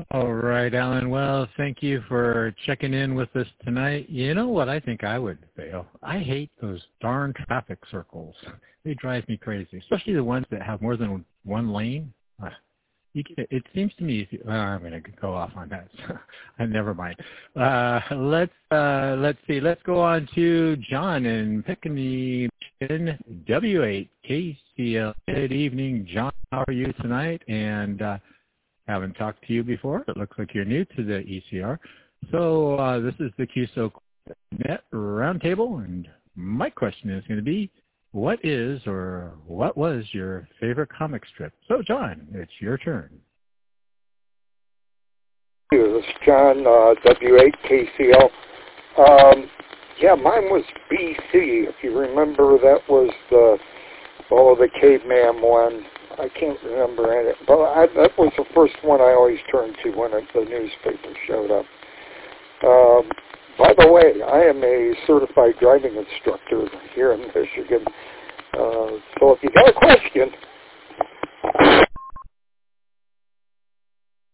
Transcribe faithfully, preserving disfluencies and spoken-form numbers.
All right, Alan. Well, thank you for checking in with us tonight. You know what I think I would fail? I hate those darn traffic circles. They drive me crazy, especially the ones that have more than one lane. Uh, you get, it seems to me, if you, well, I'm going to go off on that. Never mind. Uh, let's uh, let's see. Let's go on to John in Pickney, W eight K C L. Good evening, John. How are you tonight? And uh, haven't talked to you before. It looks like you're new to the E C R. So uh, this is the Q S O Net Roundtable, and my question is going to be, what is or what was your favorite comic strip? So, John, it's your turn. This is John, uh, W eight K C L. Um, yeah, mine was B C. If you remember, that was the, oh, the caveman one. I can't remember it, but I, that was the first one I always turned to when it, the newspaper showed up. Um, by the way, I am a certified driving instructor here in Michigan. Uh, so if you got a question,